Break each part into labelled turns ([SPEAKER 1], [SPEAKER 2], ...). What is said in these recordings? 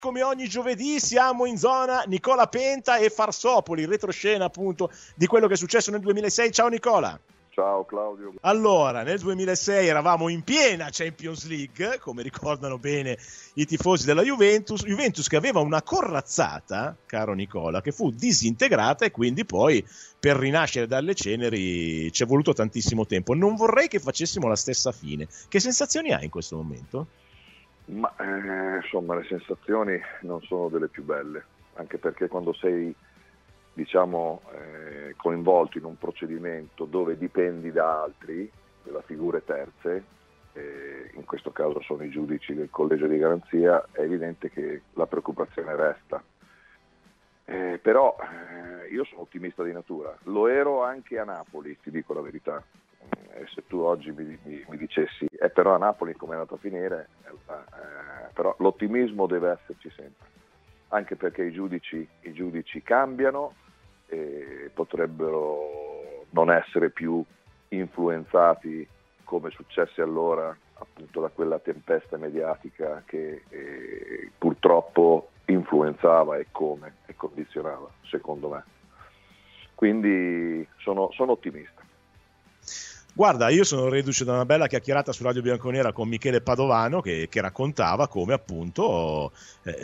[SPEAKER 1] Come ogni giovedì siamo in zona Nicola Penta e Farsopoli, retroscena appunto di quello che è successo nel 2006. Ciao Nicola.
[SPEAKER 2] Ciao Claudio.
[SPEAKER 1] Allora, nel 2006 eravamo in piena Champions League, come ricordano bene i tifosi della Juventus che aveva una corazzata, caro Nicola, che fu disintegrata e quindi poi per rinascere dalle ceneri ci è voluto tantissimo tempo. Non vorrei che facessimo la stessa fine. Che sensazioni hai in questo momento?
[SPEAKER 2] Ma insomma, le sensazioni non sono delle più belle, anche perché quando sei coinvolto in un procedimento dove dipendi da altri, da figure terze, in questo caso sono i giudici del collegio di garanzia, è evidente che la preoccupazione resta. Però io sono ottimista di natura, lo ero anche a Napoli, ti dico la verità. Se tu oggi mi dicessi però a Napoli come è andato a finire, però l'ottimismo deve esserci sempre, anche perché i giudici cambiano e potrebbero non essere più influenzati come successe allora appunto da quella tempesta mediatica che purtroppo influenzava e condizionava, secondo me. Quindi sono ottimista.
[SPEAKER 1] Guarda, io sono reduce da una bella chiacchierata su Radio Bianconera con Michele Padovano che raccontava come appunto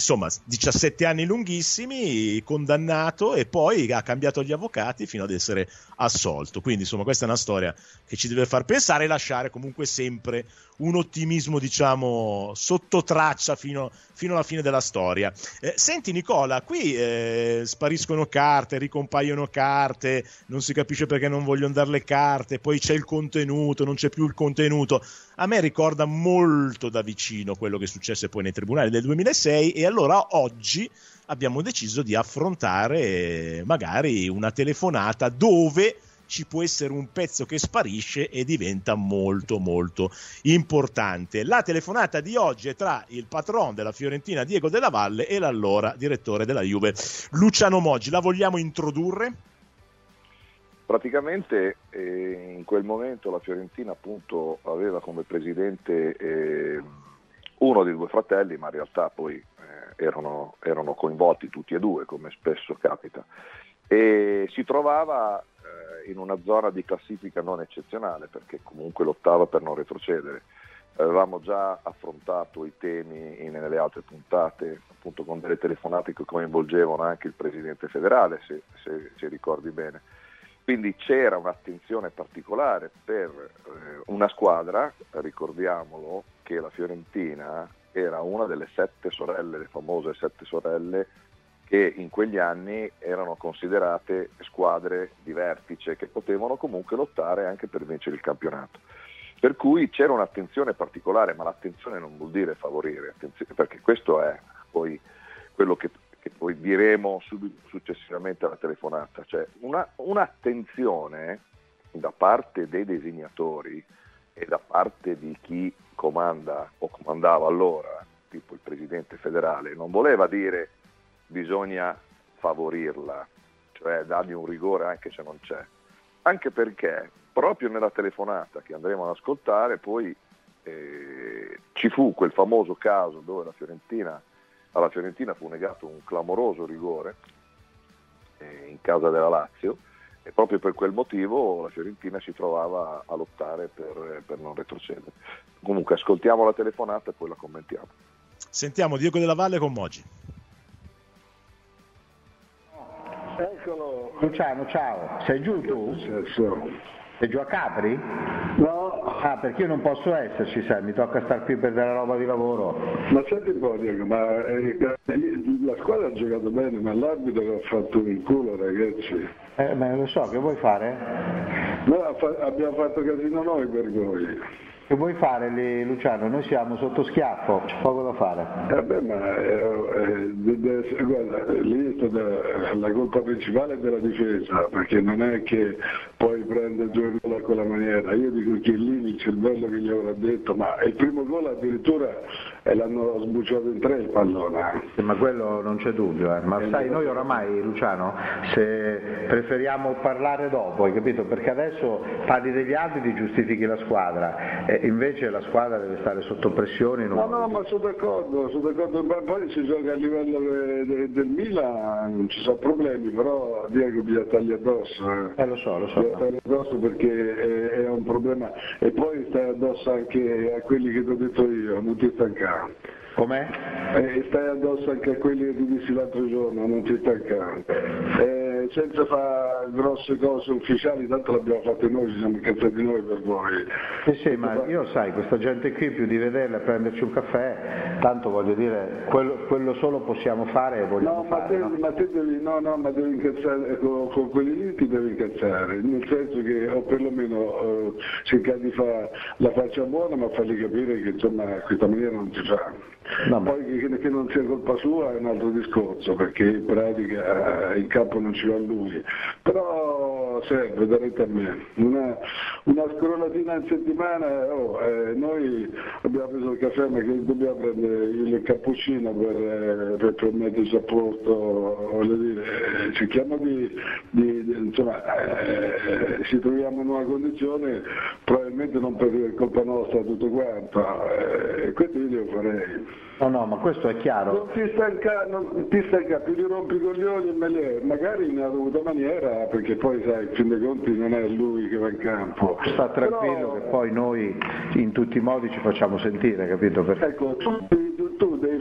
[SPEAKER 1] 17 anni lunghissimi, condannato e poi ha cambiato gli avvocati fino ad essere assolto. Quindi insomma questa è una storia che ci deve far pensare e lasciare comunque sempre un ottimismo diciamo sotto traccia fino alla fine della storia. Senti Nicola, qui spariscono carte, ricompaiono carte, non si capisce perché non vogliono dare le carte, poi c'è il contenuto, non c'è più il contenuto. A me ricorda molto da vicino quello che successe poi nei tribunali del 2006 e allora oggi abbiamo deciso di affrontare magari una telefonata dove ci può essere un pezzo che sparisce e diventa molto molto importante. La telefonata di oggi è tra il patron della Fiorentina Diego Della Valle e l'allora direttore della Juve Luciano Moggi. La vogliamo introdurre?
[SPEAKER 2] Praticamente in quel momento la Fiorentina appunto aveva come presidente uno dei due fratelli, ma in realtà poi erano coinvolti tutti e due, come spesso capita, e si trovava in una zona di classifica non eccezionale perché comunque lottava per non retrocedere. Avevamo già affrontato i temi nelle altre puntate appunto con delle telefonate che coinvolgevano anche il presidente federale, se ricordi bene. Quindi c'era un'attenzione particolare per una squadra, ricordiamolo che la Fiorentina era una delle 7 sorelle, le famose 7 sorelle, che in quegli anni erano considerate squadre di vertice che potevano comunque lottare anche per vincere il campionato. Per cui c'era un'attenzione particolare, ma l'attenzione non vuol dire favorire, perché questo è poi quello che poi diremo successivamente alla telefonata, cioè un'attenzione da parte dei designatori e da parte di chi comanda o comandava allora, tipo il presidente federale, non voleva dire bisogna favorirla, cioè dargli un rigore anche se non c'è, anche perché proprio nella telefonata che andremo ad ascoltare poi ci fu quel famoso caso dove alla Fiorentina fu negato un clamoroso rigore in casa della Lazio e proprio per quel motivo la Fiorentina si trovava a lottare per non retrocedere. Comunque ascoltiamo la telefonata e poi la commentiamo.
[SPEAKER 1] Sentiamo Diego Della Valle con Moggi.
[SPEAKER 3] Eccolo. Luciano, ciao. Sei giù tu? Sei giù a Capri?
[SPEAKER 4] No.
[SPEAKER 3] Ah, perché io non posso esserci, sai, mi tocca star qui per dare roba di lavoro.
[SPEAKER 4] Ma senti un po', Diego, la squadra ha giocato bene, ma l'arbitro ha fatto un culo, ragazzi.
[SPEAKER 3] Ma lo so, che vuoi fare?
[SPEAKER 4] No, abbiamo fatto casino noi per voi.
[SPEAKER 3] Che vuoi fare lì, Luciano? Noi siamo sotto schiaffo, c'è poco da fare.
[SPEAKER 4] Guarda, lì è stata la colpa principale è della difesa, perché non è che poi prende 2 gol a quella maniera. Io dico che lì il cervello che gli avrà detto, ma il primo gol addirittura l'hanno sbucciato in 3 il pallone.
[SPEAKER 3] Ma quello non c'è dubbio, ma sai, noi oramai, Luciano, se preferiamo parlare dopo, hai capito? Perché adesso parli degli altri, ti giustifichi la squadra. invece la squadra deve stare sotto pressione.
[SPEAKER 4] No, ma sono d'accordo, poi si gioca a livello del Milan, non ci sono problemi, però Diego bisogna tagliare addosso.
[SPEAKER 3] Lo so.
[SPEAKER 4] Bisogna tagliare addosso perché è un problema, e poi stai addosso anche a quelli che ti ho detto io, non ti stancare.
[SPEAKER 3] Com'è?
[SPEAKER 4] Stai addosso anche a quelli che ti dissi l'altro giorno, non ti stancare. Senza fare grosse cose ufficiali, tanto l'abbiamo fatte noi, ci siamo incazzati noi per voi.
[SPEAKER 3] Sì, ma io sai, questa gente qui, più di vederla e prenderci un caffè, tanto voglio dire, quello solo possiamo fare e vogliamo fare.
[SPEAKER 4] Ma te devi incazzare, con quelli lì ti devi incazzare, nel senso che, o perlomeno cercare di fare la faccia buona, ma fargli capire che insomma questa maniera non si fa.
[SPEAKER 3] No,
[SPEAKER 4] poi che non sia colpa sua è un altro discorso, perché in pratica in campo non ci va lui, però serve, darete a me una scrollatina in settimana. Noi abbiamo preso il caffè, ma che dobbiamo prendere il cappuccino per metterci a posto, voglio dire, cerchiamo insomma, ci troviamo in una condizione, probabilmente non per colpa nostra tutto quanto, questo io devo farei.
[SPEAKER 3] No, ma questo è chiaro.
[SPEAKER 4] Non ti stanca, più ti rompi i coglioni e magari in una dovuta maniera, perché poi sai, in fin dei conti non è lui che va in campo.
[SPEAKER 3] Sta tranquillo, che poi noi in tutti i modi ci facciamo sentire, capito?
[SPEAKER 4] Ecco, tu devi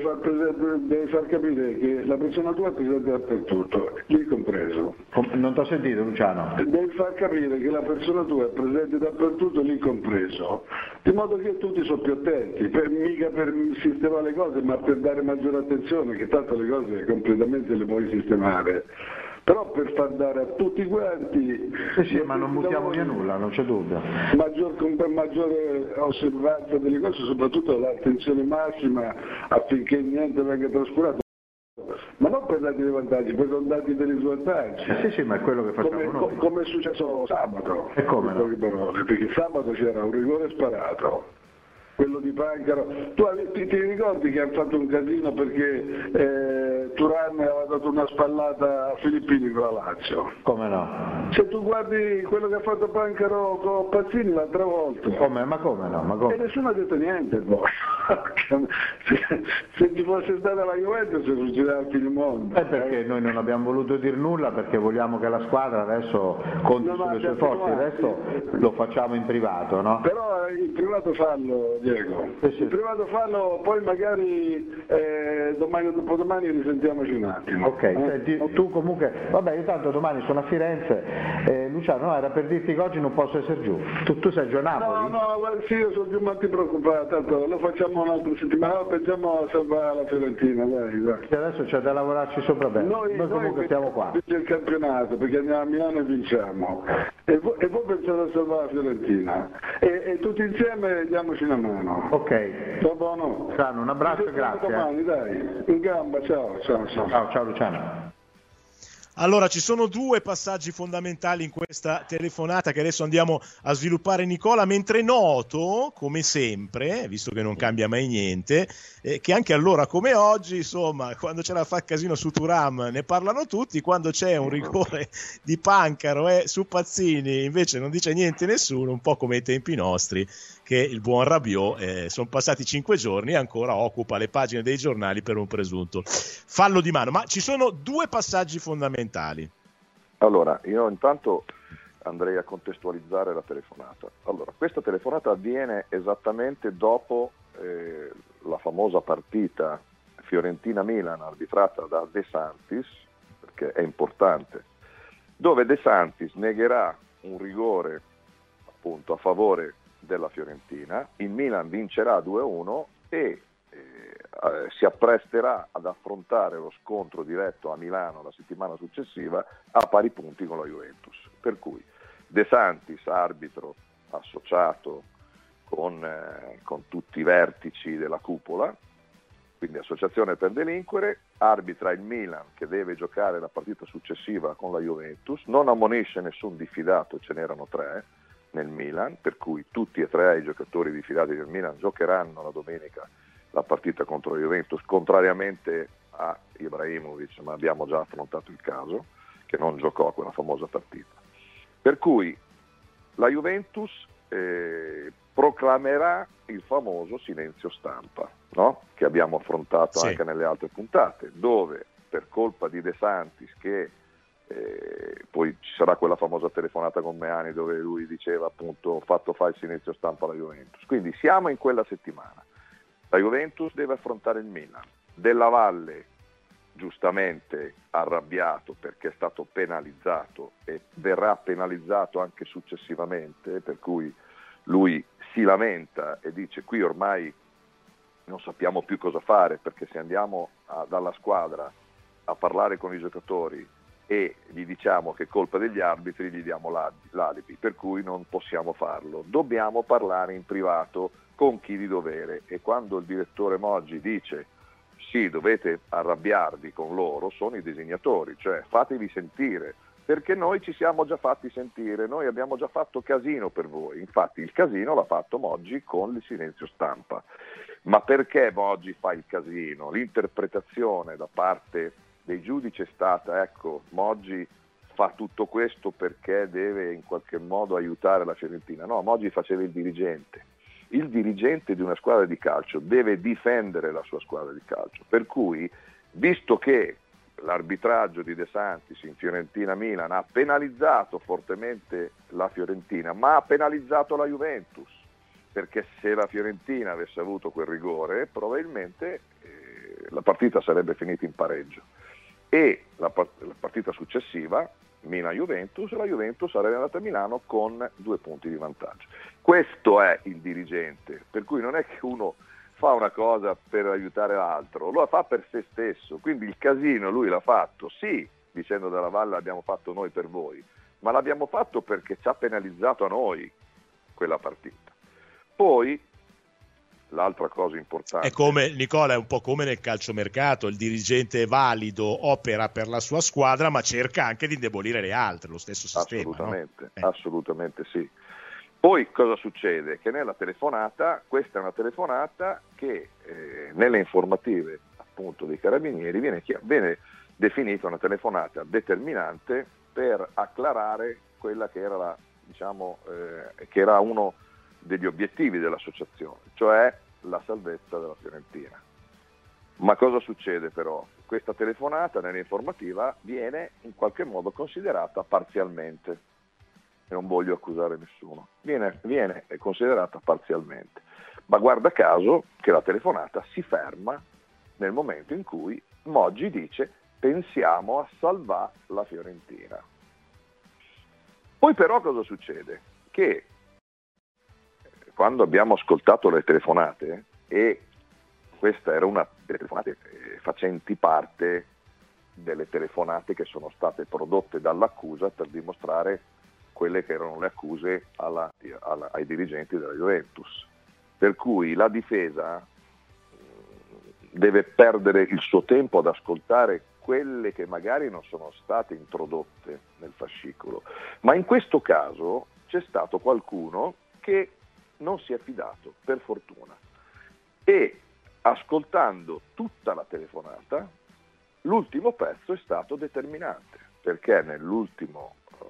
[SPEAKER 4] far capire che la persona tua è presente dappertutto, lì compreso.
[SPEAKER 3] Non ti ho sentito, Luciano.
[SPEAKER 4] Devi far capire che la persona tua è presente dappertutto, lì compreso, di modo che tutti sono più attenti, mica per sistemare le cose, ma per dare maggiore attenzione, che tanto le cose completamente le puoi sistemare. Però per far dare a tutti quanti...
[SPEAKER 3] Sì, ma non buttiamo via nulla, non c'è dubbio.
[SPEAKER 4] Maggiore osservanza delle cose, soprattutto l'attenzione massima affinché niente venga trascurato. Ma non per dati dei vantaggi, per non dati degli svantaggi.
[SPEAKER 3] Sì, ma è quello che facciamo noi.
[SPEAKER 4] Come è successo sabato.
[SPEAKER 3] E come no?
[SPEAKER 4] Perché sabato c'era un rigore sparato. Quello di Pancaro, tu ti ricordi che hanno fatto un casino perché Turan aveva dato una spallata a Filippini con la Lazio?
[SPEAKER 3] Come no?
[SPEAKER 4] Se tu guardi quello che ha fatto Pancaro con Pazzini l'altra volta.
[SPEAKER 3] Ma come no?
[SPEAKER 4] E nessuno ha detto niente poi. se ci fosse stata la Juventus succedeva il fine mondo.
[SPEAKER 3] Perché noi non abbiamo voluto dire nulla, perché vogliamo che la squadra adesso conti sulle sue forze, il resto lo facciamo in privato, no?
[SPEAKER 4] Però in privato fallo, Diego.
[SPEAKER 3] Sì.
[SPEAKER 4] In privato fallo, poi magari domani o dopodomani risentiamoci un attimo.
[SPEAKER 3] Ok, senti, tu comunque, vabbè, io tanto domani sono a Firenze, Luciano, era per dirti che oggi non posso essere giù. Tu sei giù a Napoli?
[SPEAKER 4] No, sì, io sono più molto preoccupato, tanto lo facciamo un'altra settimana, pensiamo a salvare la Fiorentina, dai.
[SPEAKER 3] Che adesso c'è da lavorarci sopra bene. Noi comunque siamo qua.
[SPEAKER 4] Il campionato, perché andiamo a Milano e vinciamo. E voi pensate a salvare la Fiorentina. E tutti insieme diamoci una mano.
[SPEAKER 3] Ok.
[SPEAKER 4] Va buono?
[SPEAKER 3] Luciano, un abbraccio e grazie.
[SPEAKER 4] Domani, dai. In gamba, ciao.
[SPEAKER 3] Ciao Luciano.
[SPEAKER 1] Allora, ci sono due passaggi fondamentali in questa telefonata che adesso andiamo a sviluppare, Nicola, mentre noto, come sempre, visto che non cambia mai niente, che anche allora come oggi, insomma, quando c'è da far casino su Thuram ne parlano tutti, quando c'è un rigore di Pancaro su Pazzini invece non dice niente nessuno, un po' come ai tempi nostri, che il buon Rabiot, sono passati 5 giorni e ancora occupa le pagine dei giornali per un presunto fallo di mano. Ma ci sono due passaggi fondamentali.
[SPEAKER 2] Allora, io intanto andrei a contestualizzare la telefonata. Allora, questa telefonata avviene esattamente dopo la famosa partita Fiorentina-Milan arbitrata da De Santis, perché è importante, dove De Santis negherà un rigore appunto a favore della Fiorentina, il Milan vincerà 2-1 e si appresterà ad affrontare lo scontro diretto a Milano la settimana successiva a pari punti con la Juventus. Per cui De Santis, arbitro associato con tutti i vertici della cupola, quindi associazione per delinquere, arbitra il Milan che deve giocare la partita successiva con la Juventus, non ammonisce nessun diffidato, ce n'erano 3 nel Milan, per cui tutti e 3 i giocatori diffidati del Milan giocheranno la domenica la partita contro la Juventus, contrariamente a Ibrahimovic, ma abbiamo già affrontato il caso, che non giocò quella famosa partita. Per cui la Juventus proclamerà il famoso silenzio stampa, no? Che abbiamo affrontato anche nelle altre puntate, dove per colpa di De Santis, che poi ci sarà quella famosa telefonata con Meani dove lui diceva appunto ho fatto fare il silenzio stampa alla Juventus, quindi siamo in quella settimana, la Juventus deve affrontare il Milan, Della Valle giustamente arrabbiato perché è stato penalizzato e verrà penalizzato anche successivamente, per cui lui si lamenta e dice qui ormai non sappiamo più cosa fare, perché se andiamo dalla squadra a parlare con i giocatori e gli diciamo che è colpa degli arbitri, gli diamo l'alibi, per cui non possiamo farlo, dobbiamo parlare in privato con chi di dovere. E quando il direttore Moggi dice sì, dovete arrabbiarvi con loro, sono i designatori, cioè fatevi sentire, perché noi ci siamo già fatti sentire, noi abbiamo già fatto casino per voi. Infatti il casino l'ha fatto Moggi con il silenzio stampa. Ma perché Moggi fa il casino? L'interpretazione da parte dei giudici è stata, ecco, Moggi fa tutto questo perché deve in qualche modo aiutare la Fiorentina. No, Moggi faceva il dirigente. Il dirigente di una squadra di calcio deve difendere la sua squadra di calcio, per cui, visto che l'arbitraggio di De Santis in Fiorentina-Milan ha penalizzato fortemente la Fiorentina, ma ha penalizzato la Juventus, perché se la Fiorentina avesse avuto quel rigore probabilmente la partita sarebbe finita in pareggio, e la partita successiva Milan-Juventus, la Juventus sarebbe andata a Milano con 2 punti di vantaggio. Questo è il dirigente, per cui non è che uno fa una cosa per aiutare l'altro, lo fa per se stesso, quindi il casino lui l'ha fatto, sì, dicendo Della Valle l'abbiamo fatto noi per voi, ma l'abbiamo fatto perché ci ha penalizzato a noi quella partita. Poi l'altra cosa importante
[SPEAKER 1] è come, Nicola, è un po' come nel calciomercato, il dirigente è valido, opera per la sua squadra ma cerca anche di indebolire le altre, lo stesso sistema.
[SPEAKER 2] Assolutamente,
[SPEAKER 1] no?
[SPEAKER 2] Assolutamente sì. Poi cosa succede? Che nella telefonata, questa è una telefonata che nelle informative appunto dei Carabinieri viene definita una telefonata determinante per acclarare quella che era che era uno degli obiettivi dell'associazione, cioè la salvezza della Fiorentina. Ma cosa succede però? Questa telefonata nell'informativa viene in qualche modo considerata parzialmente, e non voglio accusare nessuno, viene considerata parzialmente, ma guarda caso che la telefonata si ferma nel momento in cui Moggi dice pensiamo a salvare la Fiorentina. Poi però cosa succede? Che quando abbiamo ascoltato le telefonate, e questa era una delle telefonate facenti parte delle telefonate che sono state prodotte dall'accusa per dimostrare quelle che erano le accuse ai dirigenti della Juventus, per cui la difesa deve perdere il suo tempo ad ascoltare quelle che magari non sono state introdotte nel fascicolo, ma in questo caso c'è stato qualcuno che non si è fidato, per fortuna, e ascoltando tutta la telefonata l'ultimo pezzo è stato determinante, perché nell'ultime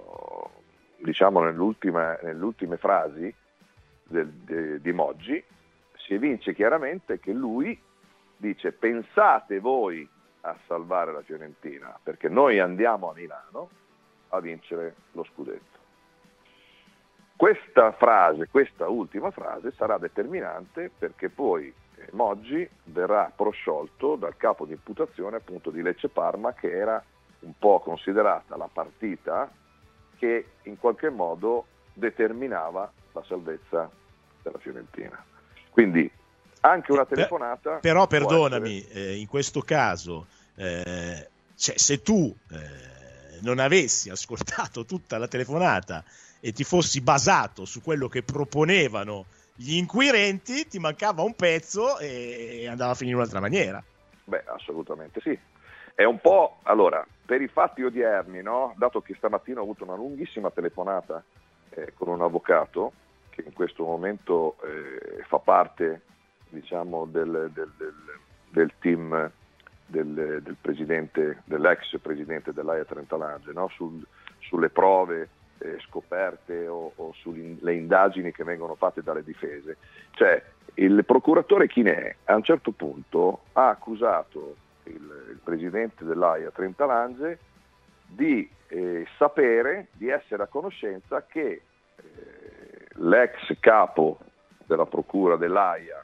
[SPEAKER 2] frasi di Moggi si evince chiaramente che lui dice pensate voi a salvare la Fiorentina perché noi andiamo a Milano a vincere lo scudetto. Questa ultima frase sarà determinante perché poi Moggi verrà prosciolto dal capo di imputazione appunto di Lecce Parma, che era un po' considerata la partita che in qualche modo determinava la salvezza della Fiorentina. Quindi anche una telefonata...
[SPEAKER 1] Però perdonami, in questo caso, se tu non avessi ascoltato tutta la telefonata e ti fossi basato su quello che proponevano gli inquirenti, ti mancava un pezzo e andava a finire in un'altra maniera.
[SPEAKER 2] Beh, assolutamente sì. È un po', allora, per i fatti odierni, no? Dato che stamattina ho avuto una lunghissima telefonata con un avvocato che in questo momento fa parte, diciamo, del team del presidente, dell'ex presidente dell'AIA Trentalange, no? Sulle prove scoperte o sulle indagini che vengono fatte dalle difese. Cioè, il procuratore chi ne è? A un certo punto ha accusato il presidente dell'AIA Trentalange di sapere, di essere a conoscenza che l'ex capo della procura dell'AIA,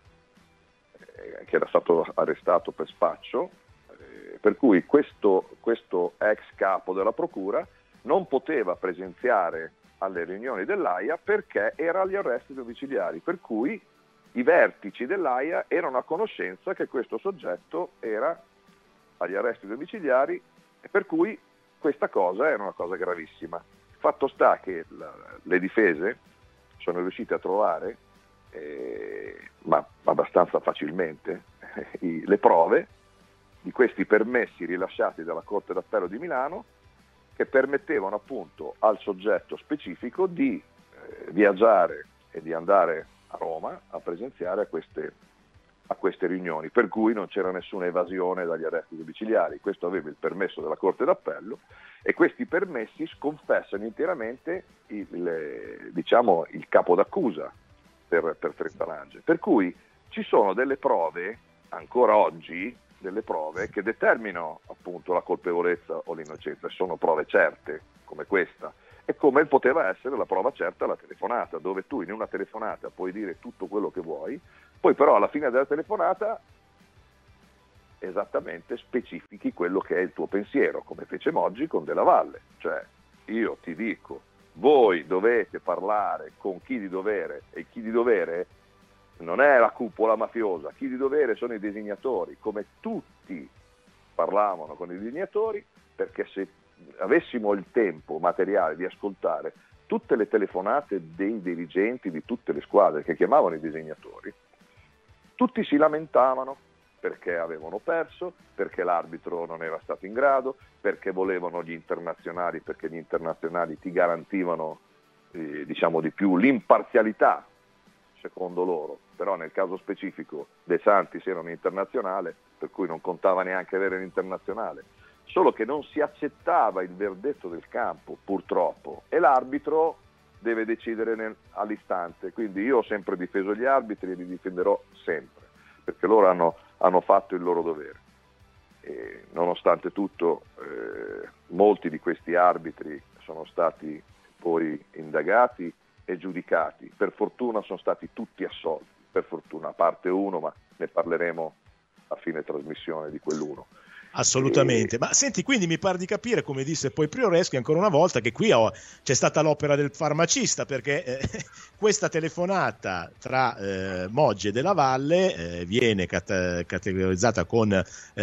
[SPEAKER 2] che era stato arrestato per spaccio, per cui questo ex capo della procura non poteva presenziare alle riunioni dell'AIA perché era agli arresti domiciliari, per cui i vertici dell'AIA erano a conoscenza che questo soggetto era agli arresti domiciliari e per cui questa cosa era una cosa gravissima. Fatto sta che le difese sono riuscite a trovare, ma abbastanza facilmente, le prove di questi permessi rilasciati dalla Corte d'Appello di Milano che permettevano appunto al soggetto specifico di viaggiare e di andare a Roma a presenziare a queste riunioni, per cui non c'era nessuna evasione dagli arresti domiciliari. Questo aveva il permesso della Corte d'Appello e questi permessi sconfessano interamente il capo d'accusa per Trentalange. Per cui ci sono delle prove, ancora oggi, delle prove che determinano appunto la colpevolezza o l'innocenza, sono prove certe come questa, e come poteva essere la prova certa la telefonata, dove tu in una telefonata puoi dire tutto quello che vuoi, poi però alla fine della telefonata esattamente specifichi quello che è il tuo pensiero, come fece Moggi con Della Valle, cioè io ti dico voi dovete parlare con chi di dovere, e chi di dovere non è la cupola mafiosa, chi di dovere sono i designatori, come tutti parlavano con i designatori, perché se avessimo il tempo materiale di ascoltare tutte le telefonate dei dirigenti di tutte le squadre che chiamavano i designatori, tutti si lamentavano perché avevano perso, perché l'arbitro non era stato in grado, perché volevano gli internazionali, perché gli internazionali ti garantivano di più l'imparzialità secondo loro, però nel caso specifico De Santis era un internazionale, per cui non contava neanche avere l'internazionale, solo che non si accettava il verdetto del campo purtroppo, e l'arbitro deve decidere all'istante, quindi io ho sempre difeso gli arbitri e li difenderò sempre, perché loro hanno fatto il loro dovere. E nonostante tutto molti di questi arbitri sono stati poi indagati e giudicati, per fortuna sono stati tutti assolti, per fortuna, a parte uno, ma ne parleremo a fine trasmissione di quell'uno.
[SPEAKER 1] Assolutamente, ma senti, quindi mi pare di capire, come disse poi Prioreschi ancora una volta, che qui c'è stata l'opera del farmacista, perché questa telefonata tra Moggi e Della Valle viene catalogata con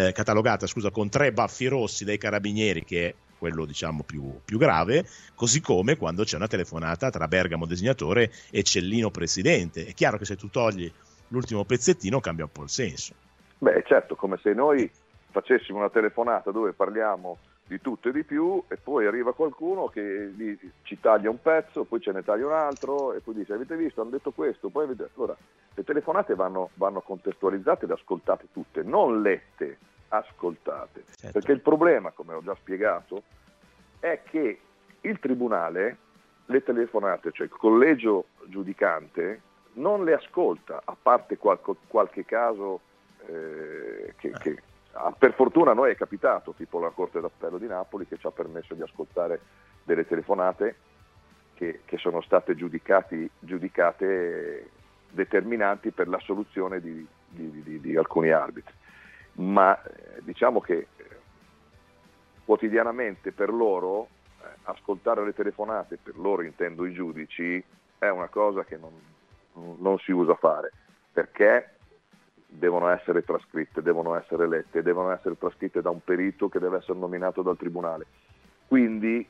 [SPEAKER 1] 3 baffi rossi dai carabinieri, che è quello diciamo più grave, così come quando c'è una telefonata tra Bergamo designatore e Cellino presidente. È chiaro che se tu togli l'ultimo pezzettino cambia un po' il senso.
[SPEAKER 2] Beh, certo, come se noi facessimo una telefonata dove parliamo di tutto e di più e poi arriva qualcuno che ci taglia un pezzo, poi ce ne taglia un altro e poi dice avete visto, hanno detto questo, poi avete... Allora, le telefonate vanno contestualizzate ed ascoltate tutte, non lette, ascoltate. Certo. Perché il problema, come ho già spiegato, è che il tribunale le telefonate, cioè il collegio giudicante, non le ascolta, a parte qualche caso che per fortuna a noi è capitato, tipo la Corte d'Appello di Napoli, che ci ha permesso di ascoltare delle telefonate che sono state giudicate determinanti per l'assoluzione di alcuni arbitri. Ma diciamo che quotidianamente per loro ascoltare le telefonate, per loro intendo i giudici, è una cosa che non si usa fare, perché devono essere trascritte, devono essere lette, devono essere trascritte da un perito che deve essere nominato dal tribunale. Quindi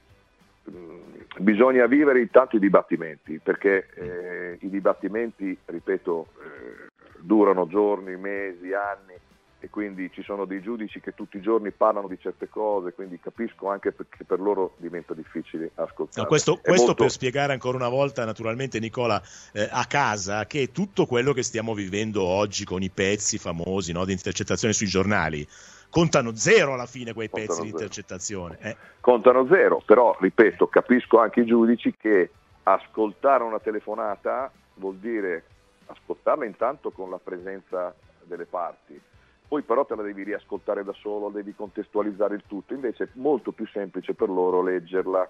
[SPEAKER 2] bisogna vivere intanto i dibattimenti, perché i dibattimenti, ripeto, durano giorni, mesi, anni, e quindi ci sono dei giudici che tutti i giorni parlano di certe cose, quindi capisco anche perché per loro diventa difficile ascoltare.
[SPEAKER 1] No, questo per spiegare ancora una volta, naturalmente, Nicola, a casa, che tutto quello che stiamo vivendo oggi con i pezzi famosi, no, di intercettazioni sui giornali, contano zero alla fine quei pezzi
[SPEAKER 2] Contano
[SPEAKER 1] di
[SPEAKER 2] zero.
[SPEAKER 1] intercettazione.
[SPEAKER 2] Contano zero, però ripeto, capisco anche i giudici che ascoltare una telefonata vuol dire ascoltarla intanto con la presenza delle parti, poi però te la devi riascoltare da solo, devi contestualizzare il tutto, invece è molto più semplice per loro leggerla,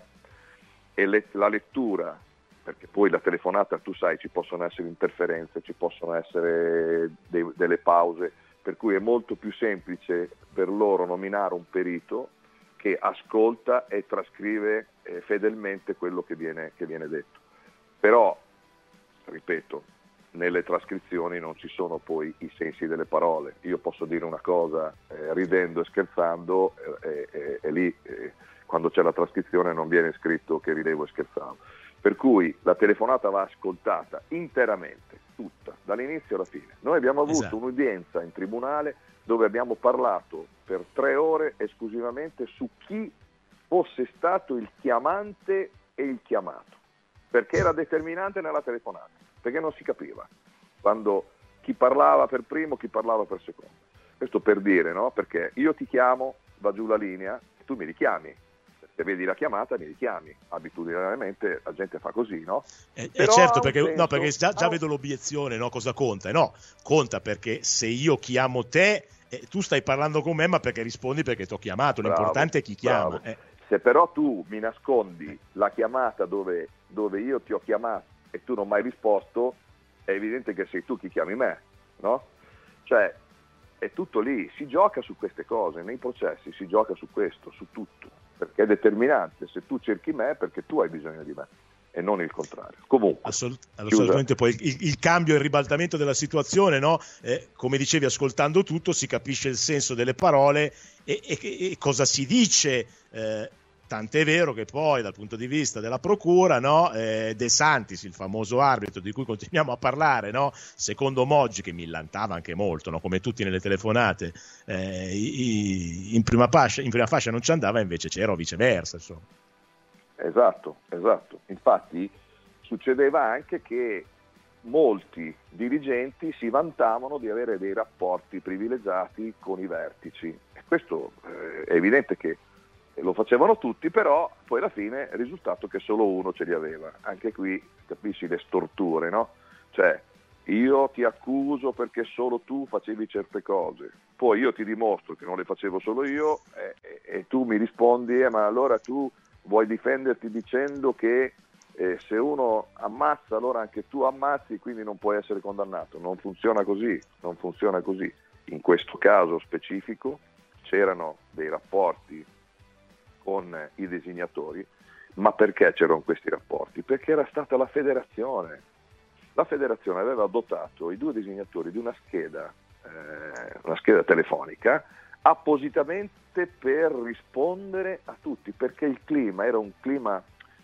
[SPEAKER 2] e la lettura, perché poi la telefonata, tu sai, ci possono essere interferenze, ci possono essere delle pause, per cui è molto più semplice per loro nominare un perito che ascolta e trascrive fedelmente quello che viene detto. Però, ripeto, nelle trascrizioni non ci sono poi i sensi delle parole. Io posso dire una cosa ridendo e scherzando, e lì quando c'è la trascrizione non viene scritto che ridevo e scherzavo. Per cui la telefonata va ascoltata interamente, tutta, dall'inizio alla fine. Noi abbiamo avuto un'udienza in tribunale dove abbiamo parlato per 3 ore esclusivamente su chi fosse stato il chiamante e il chiamato, perché era determinante nella telefonata, perché non si capiva quando chi parlava per primo, chi parlava per secondo. Questo per dire, no? Perché io ti chiamo, va giù la linea, e tu mi richiami. Se vedi la chiamata mi richiami, abitudinariamente la gente fa così, no?
[SPEAKER 1] Certo, perché già vedo l'obiezione, no? Cosa conta? No, conta perché se io chiamo te, tu stai parlando con me, ma perché rispondi perché ti ho chiamato, l'importante è chi chiama.
[SPEAKER 2] Se però tu mi nascondi la chiamata dove io ti ho chiamato e tu non mi hai risposto, è evidente che sei tu chi chiami me, no? Cioè, è tutto lì, si gioca su queste cose, nei processi si gioca su questo, su tutto, perché è determinante. Se tu cerchi me è perché tu hai bisogno di me e non il contrario. Comunque
[SPEAKER 1] assolutamente. Poi il cambio e il ribaltamento della situazione, no? Come dicevi, ascoltando tutto si capisce il senso delle parole e cosa si dice, tant'è vero che poi dal punto di vista della procura, no? De Santis, il famoso arbitro di cui continuiamo a parlare, no? Secondo Moggi, che millantava anche molto, no? Come tutti nelle telefonate, in prima fascia non ci andava, invece c'era, o viceversa, insomma.
[SPEAKER 2] Esatto. Infatti succedeva anche che molti dirigenti si vantavano di avere dei rapporti privilegiati con i vertici, e questo è evidente che lo facevano tutti, però poi alla fine è il risultato che solo uno ce li aveva. Anche qui capisci le storture, no? Cioè, io ti accuso perché solo tu facevi certe cose, poi io ti dimostro che non le facevo solo io, e tu mi rispondi ma allora tu vuoi difenderti dicendo che se uno ammazza allora anche tu ammazzi, quindi non puoi essere condannato. Non funziona così. In questo caso specifico c'erano dei rapporti con i designatori, ma perché c'erano questi rapporti? Perché era stata la federazione. La federazione aveva dotato i 2 designatori di una scheda telefonica appositamente per rispondere a tutti, perché il clima era un clima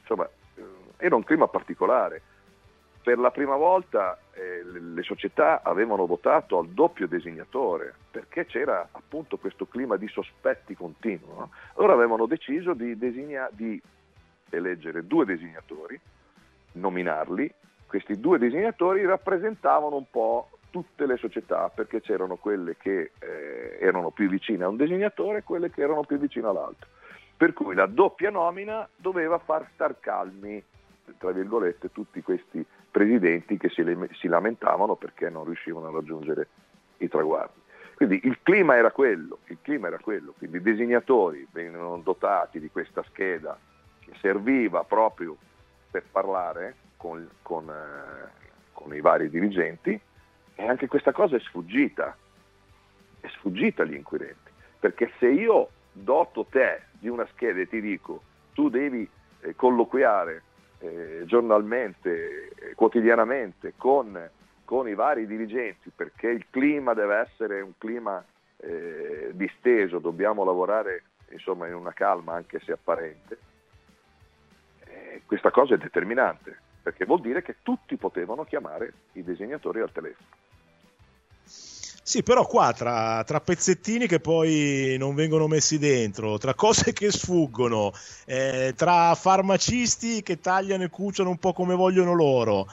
[SPEAKER 2] particolare. Per la prima volta le società avevano votato al doppio designatore, perché c'era appunto questo clima di sospetti continuo, no? Allora avevano deciso di eleggere 2 designatori, nominarli. Questi 2 designatori rappresentavano un po' tutte le società, perché c'erano quelle che erano più vicine a un designatore e quelle che erano più vicine all'altro. Per cui la doppia nomina doveva far star calmi, tra virgolette, tutti questi presidenti che si lamentavano perché non riuscivano a raggiungere i traguardi. Quindi il clima era quello, quindi i designatori venivano dotati di questa scheda che serviva proprio per parlare con i vari dirigenti, e anche questa cosa è sfuggita agli inquirenti, perché se io doto te di una scheda e ti dico tu devi colloquiare giornalmente, quotidianamente con i vari dirigenti, perché il clima deve essere un clima disteso, dobbiamo lavorare insomma in una calma anche se apparente, questa cosa è determinante, perché vuol dire che tutti potevano chiamare i designatori al telefono.
[SPEAKER 1] Sì, però qua tra pezzettini che poi non vengono messi dentro, tra cose che sfuggono, tra farmacisti che tagliano e cuciono un po' come vogliono loro,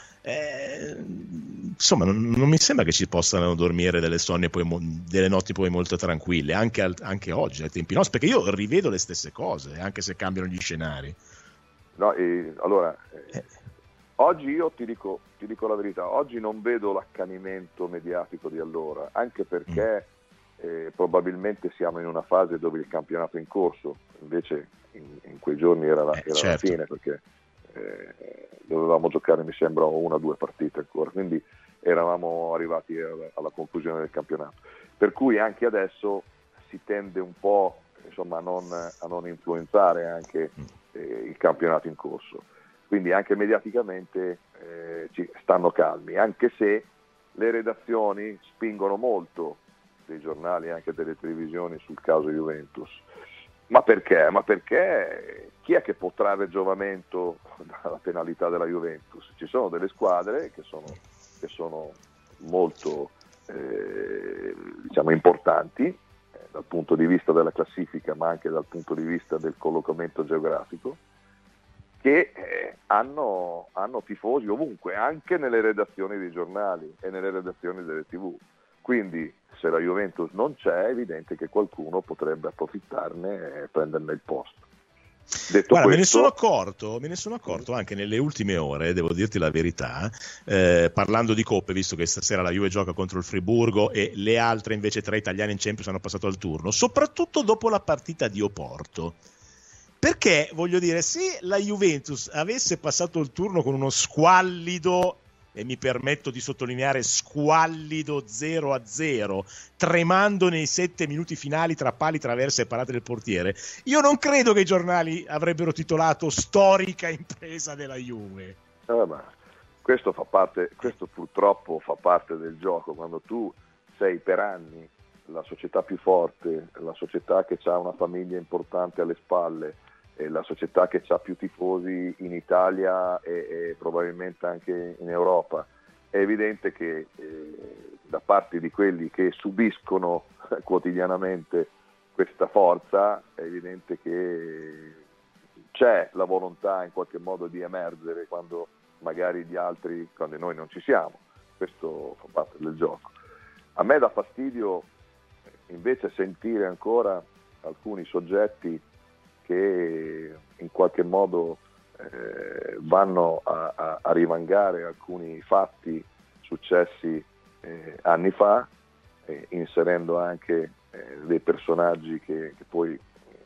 [SPEAKER 1] insomma non mi sembra che ci possano dormire delle sonne poi delle notti poi molto tranquille, anche oggi, ai tempi nostri, perché io rivedo le stesse cose, anche se cambiano gli scenari.
[SPEAKER 2] No, allora... Oggi io ti dico la verità, oggi non vedo l'accanimento mediatico di allora, anche perché probabilmente siamo in una fase dove il campionato è in corso, invece in quei giorni era la fine, perché dovevamo giocare, mi sembra, 1 o 2 partite ancora, quindi eravamo arrivati alla conclusione del campionato. Per cui anche adesso si tende un po', insomma, a non influenzare anche il campionato in corso. Quindi anche mediaticamente ci stanno calmi, anche se le redazioni spingono molto, dei giornali e anche delle televisioni, sul caso Juventus. Ma perché? Ma perché chi è che può trarre giovamento dalla penalità della Juventus? Ci sono delle squadre che sono molto diciamo importanti dal punto di vista della classifica, ma anche dal punto di vista del collocamento geografico, che hanno tifosi ovunque, anche nelle redazioni dei giornali e nelle redazioni delle TV. Quindi se la Juventus non c'è, è evidente che qualcuno potrebbe approfittarne e prenderne il posto. Detto
[SPEAKER 1] Guarda,
[SPEAKER 2] questo,
[SPEAKER 1] me ne sono accorto anche nelle ultime ore, devo dirti la verità, parlando di coppe, visto che stasera la Juve gioca contro il Friburgo e le altre invece 3 italiane in Champions hanno passato al turno, soprattutto dopo la partita di Oporto. Perché, voglio dire, se la Juventus avesse passato il turno con uno squallido, e mi permetto di sottolineare squallido 0-0, tremando nei 7 minuti finali tra pali, traverse e parate del portiere, io non credo che i giornali avrebbero titolato storica impresa della Juve.
[SPEAKER 2] Ma questo purtroppo fa parte del gioco, quando tu sei per anni la società più forte, la società che ha una famiglia importante alle spalle, la società che ha più tifosi in Italia e probabilmente anche in Europa. È evidente che da parte di quelli che subiscono quotidianamente questa forza, è evidente che c'è la volontà in qualche modo di emergere quando magari gli altri, quando noi non ci siamo. Questo fa parte del gioco. A me dà fastidio invece sentire ancora alcuni soggetti che in qualche modo vanno a rimangare alcuni fatti successi anni fa, inserendo anche dei personaggi che poi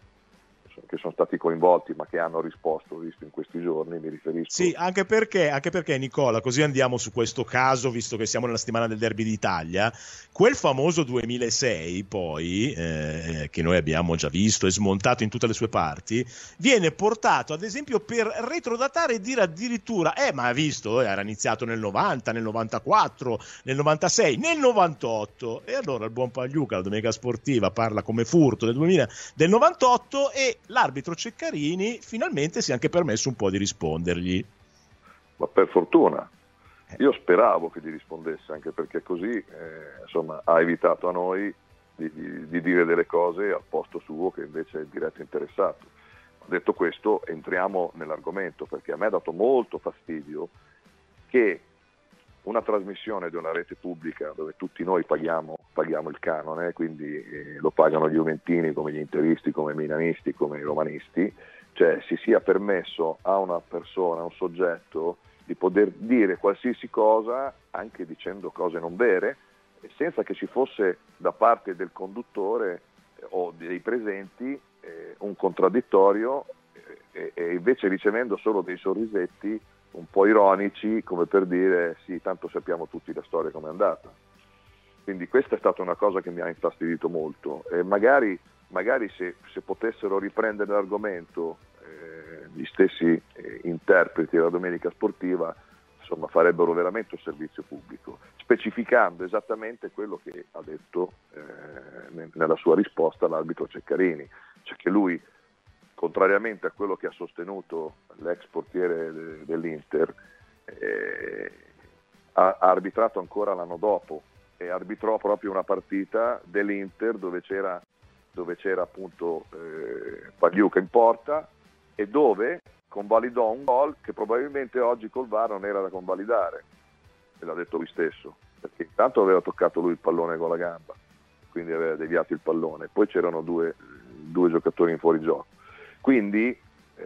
[SPEAKER 2] che sono stati coinvolti ma che hanno risposto, visto in questi giorni, mi riferisco.
[SPEAKER 1] Sì, anche perché Nicola, così andiamo su questo caso, visto che siamo nella settimana del Derby d'Italia, quel famoso 2006 poi, che noi abbiamo già visto e smontato in tutte le sue parti, viene portato ad esempio per retrodatare e dire addirittura ma ha visto, era iniziato nel 90, nel 94, nel 96, nel 98, e allora il buon Pagliuca, la Domenica Sportiva, parla come furto del 98 e l'arbitro Ceccarini finalmente si è anche permesso un po' di rispondergli.
[SPEAKER 2] Ma per fortuna, io speravo che gli rispondesse, anche perché così insomma ha evitato a noi di dire delle cose al posto suo, che invece è il diretto interessato. Detto questo, entriamo nell'argomento, perché a me ha dato molto fastidio che una trasmissione di una rete pubblica dove tutti noi paghiamo il canone, quindi lo pagano gli juventini come gli interisti, come i milanisti, come i romanisti, cioè si sia permesso a una persona, a un soggetto, di poter dire qualsiasi cosa, anche dicendo cose non vere, senza che ci fosse da parte del conduttore o dei presenti un contraddittorio, e invece ricevendo solo dei sorrisetti un po' ironici, come per dire sì, tanto sappiamo tutti la storia com'è andata. Quindi questa è stata una cosa che mi ha infastidito molto, e magari se potessero riprendere l'argomento gli stessi interpreti della Domenica Sportiva, insomma, farebbero veramente un servizio pubblico, specificando esattamente quello che ha detto nella sua risposta l'arbitro Ceccarini, cioè che lui, contrariamente a quello che ha sostenuto l'ex portiere dell'Inter, ha arbitrato ancora l'anno dopo e arbitrò proprio una partita dell'Inter dove c'era appunto Pagliuca in porta, e dove convalidò un gol che probabilmente oggi col VAR non era da convalidare, e l'ha detto lui stesso, perché intanto aveva toccato lui il pallone con la gamba, quindi aveva deviato il pallone, poi c'erano due giocatori in fuorigioco, quindi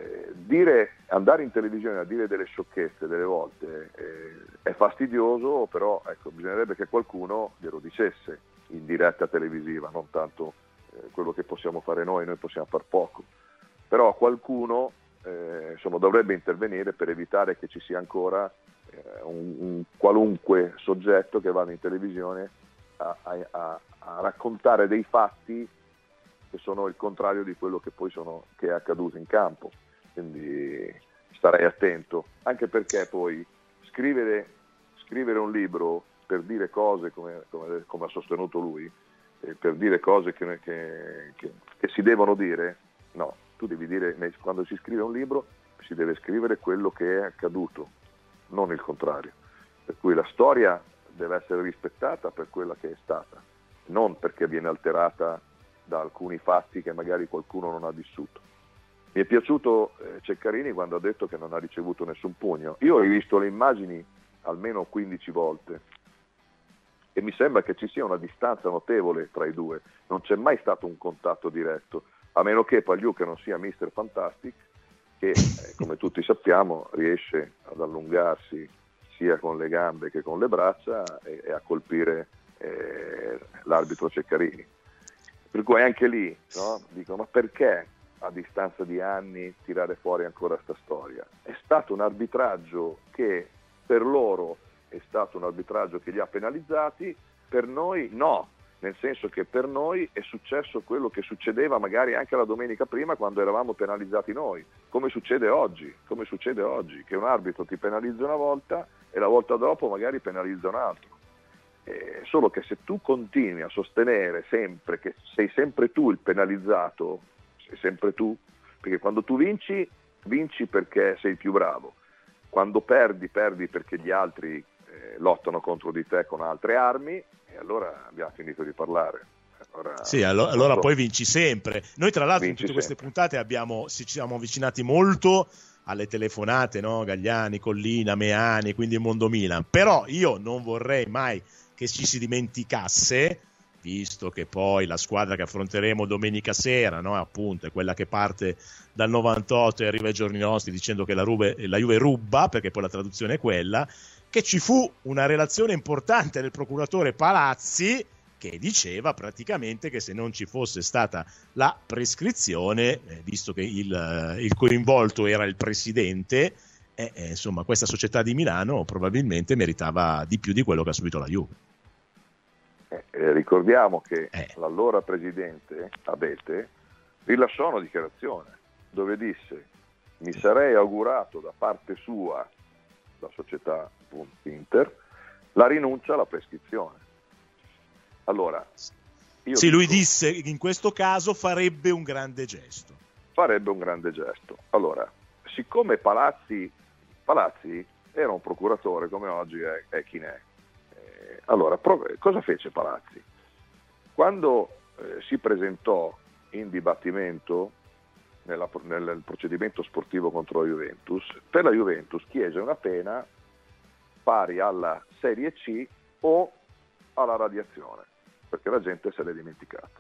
[SPEAKER 2] andare in televisione a dire delle sciocchezze delle volte è fastidioso, però ecco, bisognerebbe che qualcuno glielo dicesse in diretta televisiva, non tanto quello che possiamo fare noi possiamo far poco, però qualcuno insomma dovrebbe intervenire per evitare che ci sia ancora un qualunque soggetto che vada in televisione a raccontare dei fatti che sono il contrario di quello che poi che è accaduto in campo. Quindi starei attento, anche perché poi scrivere un libro per dire cose come ha sostenuto lui, per dire cose che si devono dire, no, tu devi dire, quando si scrive un libro si deve scrivere quello che è accaduto, non il contrario, per cui la storia deve essere rispettata per quella che è stata, non perché viene alterata da alcuni fatti che magari qualcuno non ha vissuto. Mi è piaciuto Ceccarini quando ha detto che non ha ricevuto nessun pugno. Io ho rivisto le immagini almeno 15 volte e mi sembra che ci sia una distanza notevole tra i due, non c'è mai stato un contatto diretto, a meno che Pagliuca non sia Mr. Fantastic, che come tutti sappiamo riesce ad allungarsi sia con le gambe che con le braccia e a colpire l'arbitro Ceccarini. Per cui anche lì, no? Dico, ma perché a distanza di anni tirare fuori ancora sta storia? È stato un arbitraggio che per loro è stato un arbitraggio che li ha penalizzati, per noi no, nel senso che per noi è successo quello che succedeva magari anche la domenica prima quando eravamo penalizzati noi, come succede oggi, che un arbitro ti penalizza una volta e la volta dopo magari penalizza un altro. Solo che se tu continui a sostenere sempre che sei sempre tu il penalizzato, sei sempre tu, perché quando tu vinci perché sei più bravo, quando perdi perché gli altri lottano contro di te con altre armi, e allora abbiamo finito di parlare.
[SPEAKER 1] Allora poi vinci sempre. Noi tra l'altro in tutte queste puntate ci siamo avvicinati molto alle telefonate, no? Gagliani, Collina, Meani, quindi il mondo Milan, però io non vorrei mai che ci si dimenticasse, visto che poi la squadra che affronteremo domenica sera, no, appunto, è quella che parte dal 98 e arriva ai giorni nostri dicendo che la Juve ruba, perché poi la traduzione è quella, che ci fu una relazione importante del procuratore Palazzi che diceva praticamente che se non ci fosse stata la prescrizione, visto che il coinvolto era il presidente, insomma questa società di Milano probabilmente meritava di più di quello che ha subito la Juve.
[SPEAKER 2] Ricordiamo che l'allora presidente Abete rilasciò una dichiarazione dove disse: mi sarei augurato da parte sua, la società Inter, la rinuncia alla prescrizione. Allora,
[SPEAKER 1] lui disse che in questo caso farebbe un grande gesto.
[SPEAKER 2] Allora, siccome Palazzi era un procuratore come oggi è chi ne è, allora cosa fece Palazzi? Quando si presentò in dibattimento nel procedimento sportivo contro la Juventus, per la Juventus chiese una pena pari alla Serie C o alla radiazione, perché la gente se l'è dimenticato.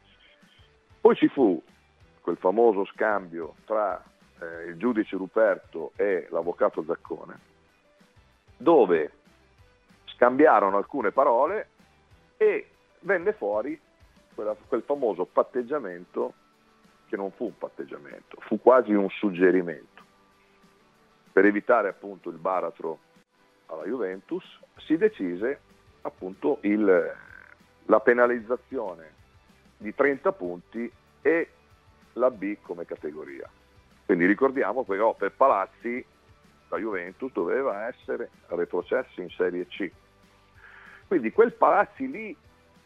[SPEAKER 2] Poi ci fu quel famoso scambio tra il giudice Ruperto e l'avvocato Zaccone, dove scambiarono alcune parole e venne fuori quel famoso patteggiamento, che non fu un patteggiamento, fu quasi un suggerimento. Per evitare appunto il baratro alla Juventus si decise appunto la penalizzazione di 30 punti e la B come categoria. Quindi ricordiamo però per Palazzi la Juventus doveva essere retrocessa in Serie C. Quindi quel Palazzi lì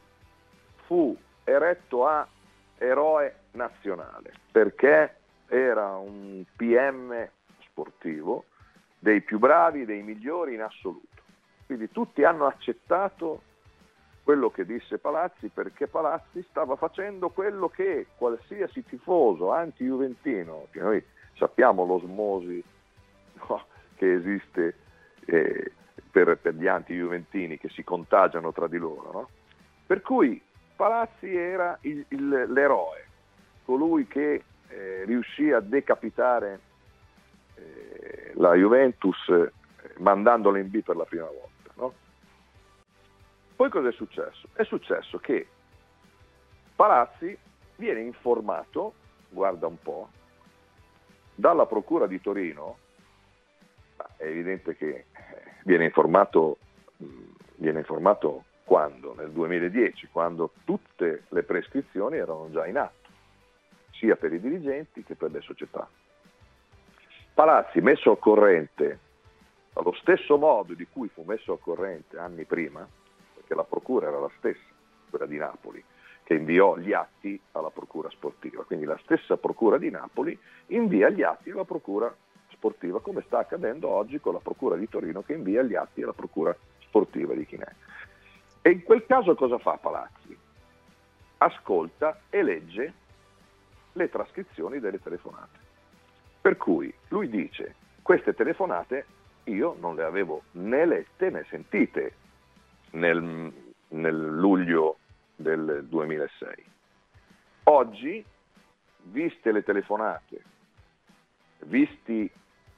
[SPEAKER 2] fu eretto a eroe nazionale perché era un PM sportivo dei più bravi, dei migliori in assoluto. Quindi tutti hanno accettato quello che disse Palazzi, perché Palazzi stava facendo quello che qualsiasi tifoso anti-juventino, che noi sappiamo l'osmosi, no, che esiste per gli anti-juventini che si contagiano tra di loro, no? Per cui Palazzi era l'eroe, colui che riuscì a decapitare la Juventus mandandola in B per la prima volta, no? Poi cosa è successo? È successo che Palazzi viene informato, guarda un po', dalla Procura di Torino. È evidente che viene informato quando? Nel 2010, quando tutte le prescrizioni erano già in atto, sia per i dirigenti che per le società. Palazzi, messo al corrente allo stesso modo di cui fu messo al corrente anni prima, perché la procura era la stessa, quella di Napoli, che inviò gli atti alla procura sportiva, quindi la stessa procura di Napoli invia gli atti alla procura sportiva, come sta accadendo oggi con la procura di Torino che invia gli atti alla procura sportiva di Chinè. E in quel caso cosa fa Palazzi? Ascolta e legge le trascrizioni delle telefonate. Per cui lui dice: queste telefonate io non le avevo né lette né sentite nel luglio del 2006. Oggi, viste le telefonate, visti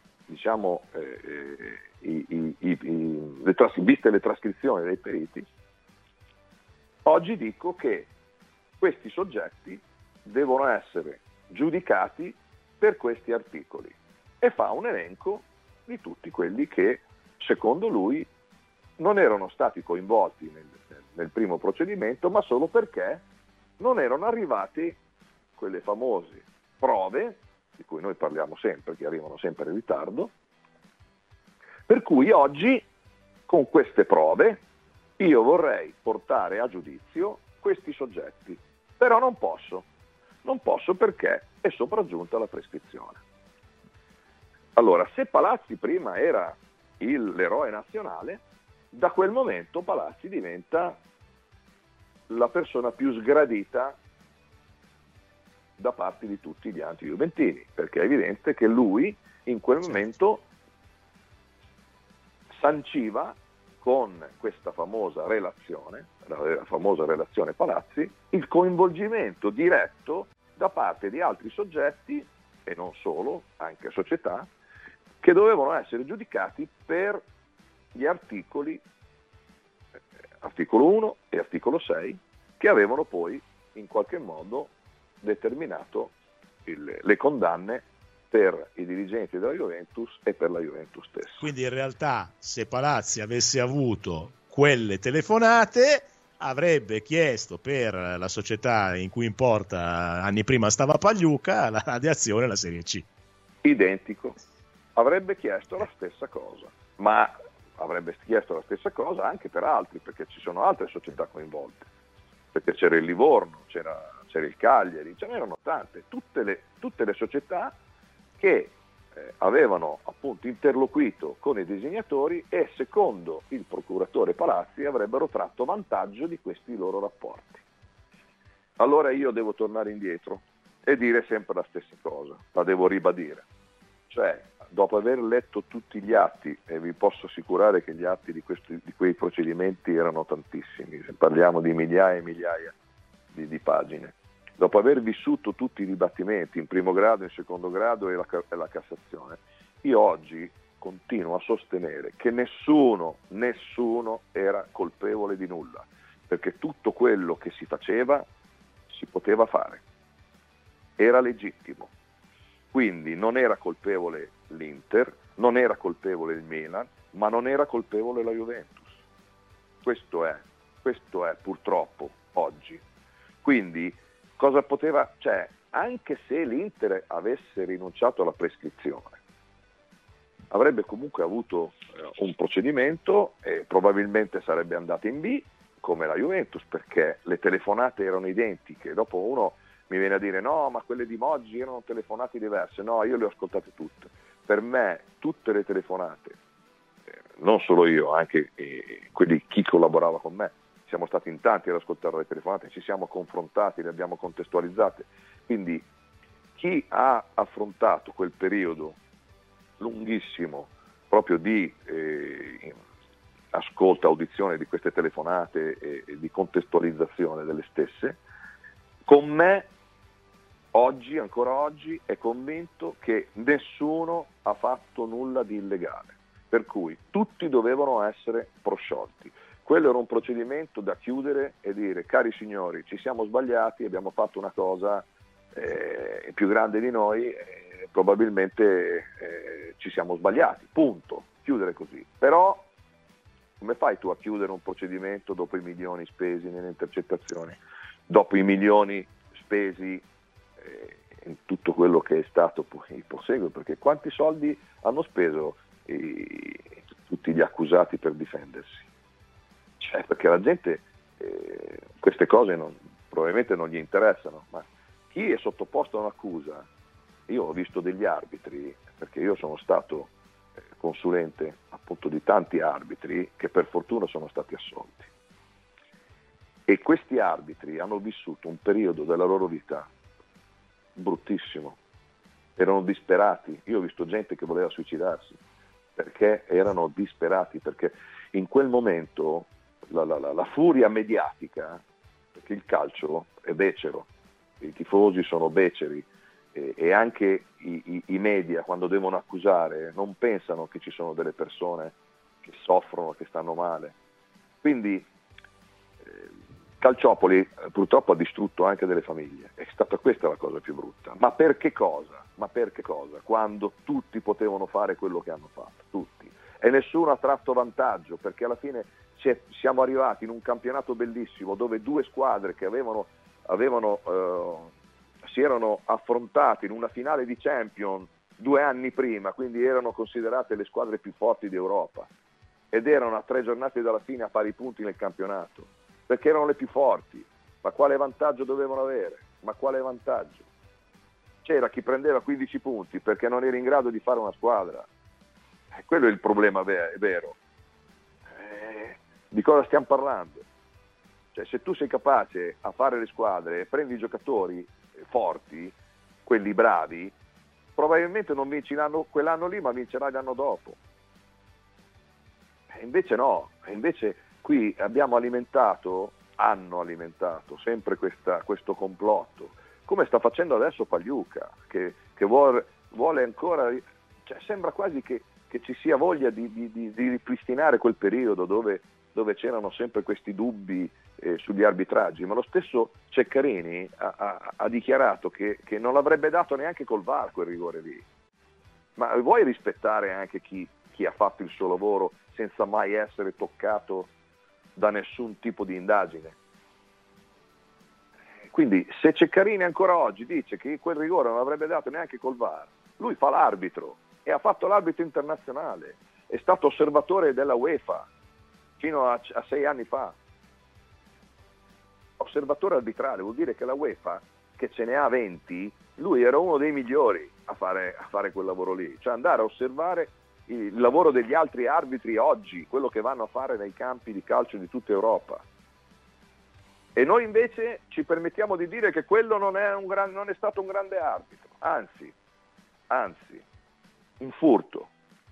[SPEAKER 2] viste le trascrizioni dei periti, oggi dico che questi soggetti devono essere giudicati per questi articoli, e fa un elenco di tutti quelli che secondo lui non erano stati coinvolti nel primo procedimento, ma solo perché non erano arrivate quelle famose prove di cui noi parliamo sempre, che arrivano sempre in ritardo, per cui oggi con queste prove io vorrei portare a giudizio questi soggetti, però non posso perché è sopraggiunta la prescrizione. Allora, se Palazzi prima era l'eroe nazionale, da quel momento Palazzi diventa la persona più sgradita da parte di tutti gli anti-juventini, perché è evidente che lui in quel momento sanciva con questa famosa relazione, la famosa relazione Palazzi, il coinvolgimento diretto da parte di altri soggetti, e non solo, anche società, che dovevano essere giudicati per gli articolo 1 e articolo 6, che avevano poi in qualche modo determinato le condanne per i dirigenti della Juventus e per la Juventus stessa.
[SPEAKER 1] Quindi in realtà, se Palazzi avesse avuto quelle telefonate, avrebbe chiesto per la società in cui in porta anni prima stava Pagliuca la radiazione alla Serie C.
[SPEAKER 2] Identico. Avrebbe chiesto la stessa cosa, ma avrebbe chiesto la stessa cosa anche per altri, perché ci sono altre società coinvolte, perché c'era il Livorno, c'era il Cagliari, ce n'erano tante, tutte le società che avevano appunto interloquito con i disegnatori e secondo il procuratore Palazzi avrebbero tratto vantaggio di questi loro rapporti. Allora io devo tornare indietro e dire sempre la stessa cosa, la devo ribadire, cioè dopo aver letto tutti gli atti, e vi posso assicurare che gli atti di quei procedimenti erano tantissimi, parliamo di migliaia e migliaia di pagine, dopo aver vissuto tutti i dibattimenti in primo grado, in secondo grado e la Cassazione, io oggi continuo a sostenere che nessuno era colpevole di nulla, perché tutto quello che si faceva si poteva fare, era legittimo. Quindi non era colpevole l'Inter, non era colpevole il Milan, ma non era colpevole la Juventus. Questo è purtroppo oggi. Quindi cosa poteva, cioè, anche se l'Inter avesse rinunciato alla prescrizione, avrebbe comunque avuto un procedimento e probabilmente sarebbe andata in B come la Juventus, perché le telefonate erano identiche. Dopo uno mi viene a dire no, ma quelle di Moggi erano telefonate diverse. No, io le ho ascoltate tutte. Per me tutte le telefonate, non solo io, anche chi collaborava con me, siamo stati in tanti ad ascoltare le telefonate, ci siamo confrontati, le abbiamo contestualizzate, quindi chi ha affrontato quel periodo lunghissimo proprio di ascolto, audizione di queste telefonate e di contestualizzazione delle stesse, con me oggi, ancora oggi, è convinto che nessuno ha fatto nulla di illegale, per cui tutti dovevano essere prosciolti. Quello era un procedimento da chiudere e dire: cari signori, ci siamo sbagliati, abbiamo fatto una cosa più grande di noi, probabilmente ci siamo sbagliati, punto, chiudere così. Però come fai tu a chiudere un procedimento dopo i milioni spesi nelle intercettazioni, dopo i milioni spesi in tutto quello che è stato poi il proseguo? Perché quanti soldi hanno speso tutti gli accusati per difendersi? Cioè, perché la gente queste cose probabilmente non gli interessano, ma chi è sottoposto a un'accusa, io ho visto degli arbitri, perché io sono stato consulente appunto di tanti arbitri che per fortuna sono stati assolti, e questi arbitri hanno vissuto un periodo della loro vita bruttissimo, erano disperati. Io ho visto gente che voleva suicidarsi perché erano disperati, perché in quel momento la furia mediatica, perché il calcio è becero, i tifosi sono beceri, e anche i media, quando devono accusare, non pensano che ci sono delle persone che soffrono, che stanno male. Quindi Calciopoli purtroppo ha distrutto anche delle famiglie, è stata questa la cosa più brutta. Ma per che cosa? Quando tutti potevano fare quello che hanno fatto, tutti, e nessuno ha tratto vantaggio, perché alla fine siamo arrivati in un campionato bellissimo dove due squadre che si erano affrontate in una finale di Champions 2 anni prima, quindi erano considerate le squadre più forti d'Europa, ed erano a 3 giornate dalla fine a pari punti nel campionato, perché erano le più forti. Ma quale vantaggio dovevano avere? Ma quale vantaggio? C'era chi prendeva 15 punti perché non era in grado di fare una squadra. Quello è il problema vero. Di cosa stiamo parlando? Cioè, se tu sei capace a fare le squadre e prendi i giocatori forti, quelli bravi, probabilmente non vinceranno quell'anno lì, ma vincerai l'anno dopo. E invece no, invece qui hanno alimentato sempre questo complotto, come sta facendo adesso Pagliuca, che vuole ancora, cioè sembra quasi che ci sia voglia di ripristinare quel periodo dove c'erano sempre questi dubbi sugli arbitraggi, ma lo stesso Ceccarini ha dichiarato che non l'avrebbe dato neanche col VAR quel rigore lì. Ma vuoi rispettare anche chi ha fatto il suo lavoro senza mai essere toccato da nessun tipo di indagine? Quindi se Ceccarini ancora oggi dice che quel rigore non l'avrebbe dato neanche col VAR, lui fa l'arbitro e ha fatto l'arbitro internazionale, è stato osservatore della UEFA fino a 6 anni fa. Osservatore arbitrale vuol dire che la UEFA, che ce ne ha 20, lui era uno dei migliori a fare quel lavoro lì, cioè andare a osservare il lavoro degli altri arbitri oggi, quello che vanno a fare nei campi di calcio di tutta Europa. E noi invece ci permettiamo di dire che quello non è stato un grande arbitro, anzi, un furto.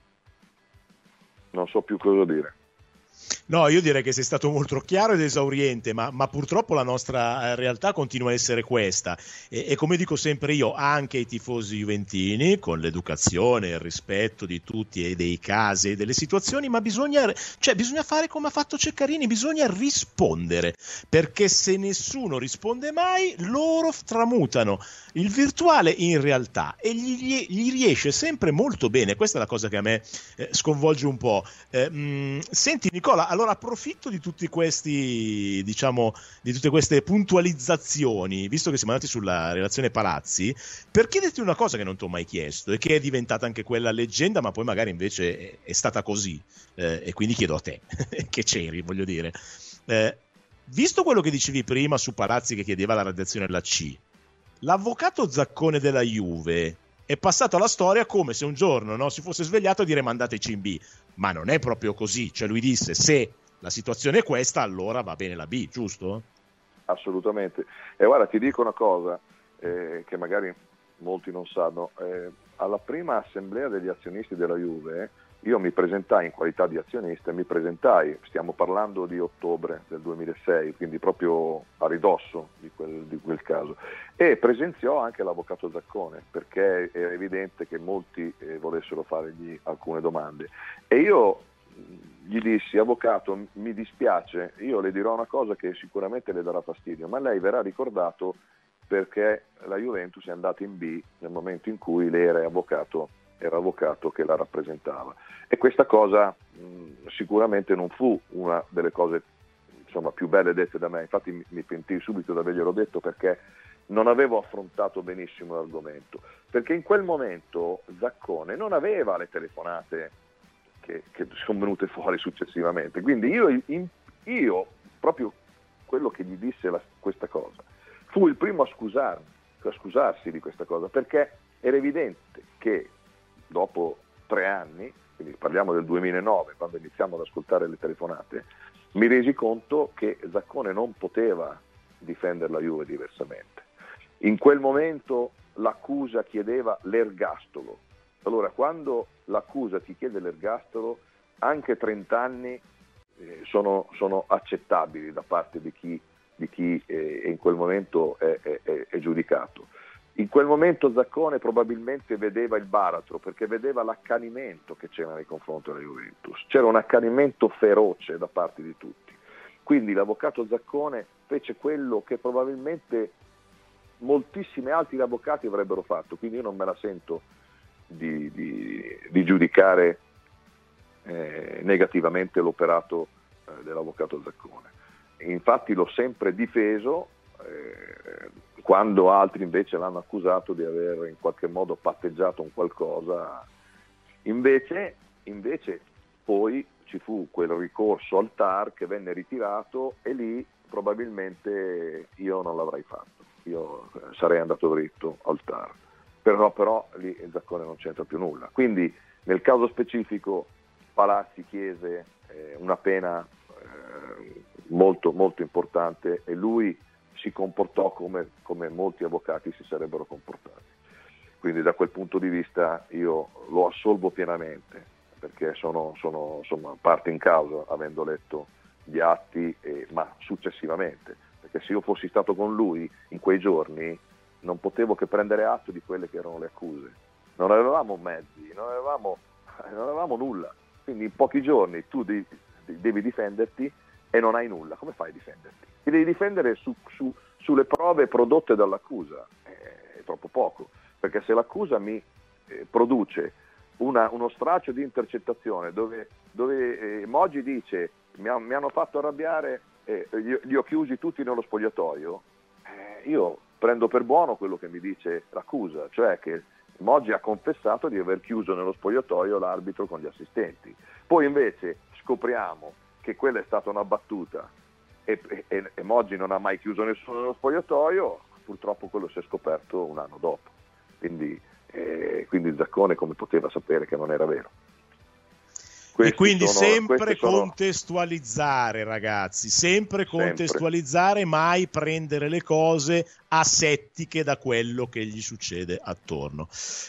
[SPEAKER 2] Non so più cosa dire.
[SPEAKER 1] No, io direi che sei stato molto chiaro ed esauriente, ma purtroppo la nostra realtà continua a essere questa, e come dico sempre io, anche i tifosi juventini, con l'educazione, il rispetto di tutti e dei casi e delle situazioni, ma bisogna fare come ha fatto Ceccarini, bisogna rispondere, perché se nessuno risponde mai, loro tramutano il virtuale in realtà e gli riesce sempre molto bene. Questa è la cosa che a me sconvolge un po'. Senti Nicola, allora approfitto di tutti questi, di tutte queste puntualizzazioni, visto che siamo andati sulla relazione Palazzi, per chiederti una cosa che non ti ho mai chiesto e che è diventata anche quella leggenda, ma poi magari invece è stata così, e quindi chiedo a te che c'eri, voglio dire, visto quello che dicevi prima su Palazzi che chiedeva la radiazione alla C, l'avvocato Zaccone della Juve è passato alla storia come se un giorno si fosse svegliato a dire mandate C in B, ma non è proprio così. Cioè lui disse: se la situazione è questa, allora va bene la B, giusto?
[SPEAKER 2] Assolutamente. E guarda, ti dico una cosa che magari molti non sanno. Alla prima assemblea degli azionisti della Juve io mi presentai in qualità di azionista, stiamo parlando di ottobre del 2006, quindi proprio a ridosso di quel caso, e presenziò anche l'avvocato Zaccone, perché era evidente che molti volessero fargli alcune domande, e io gli dissi: avvocato, mi dispiace, io le dirò una cosa che sicuramente le darà fastidio, ma lei verrà ricordato perché la Juventus è andata in B nel momento in cui lei era avvocato che la rappresentava, e questa cosa sicuramente non fu una delle cose, insomma, più belle dette da me. Infatti mi pentii subito di averglielo detto, perché non avevo affrontato benissimo l'argomento, perché in quel momento Zaccone non aveva le telefonate che sono venute fuori successivamente, quindi io proprio quello che gli disse questa cosa, fu il primo a scusarsi di questa cosa, perché era evidente che dopo 3 anni, quindi parliamo del 2009, quando iniziamo ad ascoltare le telefonate, mi resi conto che Zaccone non poteva difendere la Juve diversamente. In quel momento l'accusa chiedeva l'ergastolo. Allora, quando l'accusa ti chiede l'ergastolo, anche 30 anni sono accettabili da parte di chi in quel momento è giudicato. In quel momento Zaccone probabilmente vedeva il baratro, perché vedeva l'accanimento che c'era nei confronti della Juventus. C'era un accanimento feroce da parte di tutti. Quindi l'avvocato Zaccone fece quello che probabilmente moltissimi altri avvocati avrebbero fatto, quindi io non me la sento di giudicare negativamente l'operato dell'avvocato Zaccone. Infatti l'ho sempre difeso quando altri invece l'hanno accusato di aver in qualche modo patteggiato un qualcosa. Invece poi ci fu quel ricorso al TAR che venne ritirato, e lì probabilmente io non l'avrei fatto, io sarei andato dritto al TAR, però lì il Zaccone non c'entra più nulla. Quindi nel caso specifico Palazzi chiese una pena molto molto importante, e lui si comportò come molti avvocati si sarebbero comportati. Quindi da quel punto di vista io lo assolvo pienamente, perché sono insomma parte in causa, avendo letto gli atti, ma successivamente, perché se io fossi stato con lui in quei giorni non potevo che prendere atto di quelle che erano le accuse. Non avevamo mezzi, non avevamo nulla, quindi in pochi giorni tu devi difenderti e non hai nulla. Come fai a difenderti? Ti devi difendere sulle prove prodotte dall'accusa. È troppo poco, perché se l'accusa mi produce uno straccio di intercettazione dove Moggi dice mi hanno fatto arrabbiare, li ho chiusi tutti nello spogliatoio, io prendo per buono quello che mi dice l'accusa, cioè che Moggi ha confessato di aver chiuso nello spogliatoio l'arbitro con gli assistenti. Poi invece scopriamo che quella è stata una battuta e Moggi non ha mai chiuso nessuno nello spogliatoio. Purtroppo quello si è scoperto un anno dopo, quindi Zaccone come poteva sapere che non era vero?
[SPEAKER 1] E quindi sempre contestualizzare, ragazzi, sempre contestualizzare, mai prendere le cose asettiche da quello che gli succede attorno.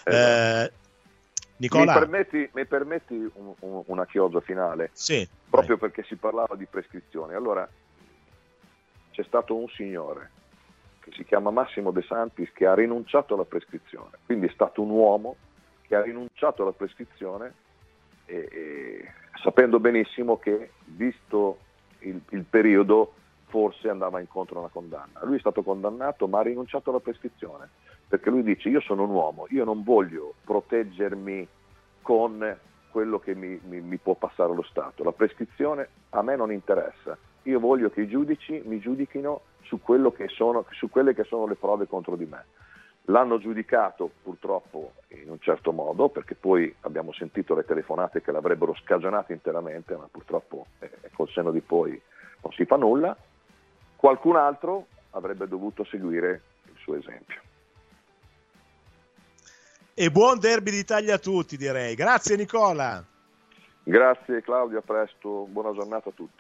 [SPEAKER 1] Nicola,
[SPEAKER 2] mi permetti una chiosa finale?
[SPEAKER 1] Sì,
[SPEAKER 2] proprio perché si parlava di prescrizione. Allora, c'è stato un signore che si chiama Massimo De Santis che ha rinunciato alla prescrizione, quindi è stato un uomo che ha rinunciato alla prescrizione e sapendo benissimo che, visto il periodo, forse andava incontro a una condanna. Lui è stato condannato ma ha rinunciato alla prescrizione, perché lui dice: io sono un uomo, io non voglio proteggermi con quello che mi può passare lo Stato, la prescrizione a me non interessa, io voglio che i giudici mi giudichino su quelle che sono le prove contro di me. L'hanno giudicato purtroppo in un certo modo, perché poi abbiamo sentito le telefonate che l'avrebbero scagionato interamente, ma purtroppo col senno di poi non si fa nulla. Qualcun altro avrebbe dovuto seguire il suo esempio.
[SPEAKER 1] E buon derby d'Italia a tutti, direi. Grazie Nicola.
[SPEAKER 2] Grazie Claudio, a presto, buona giornata a tutti.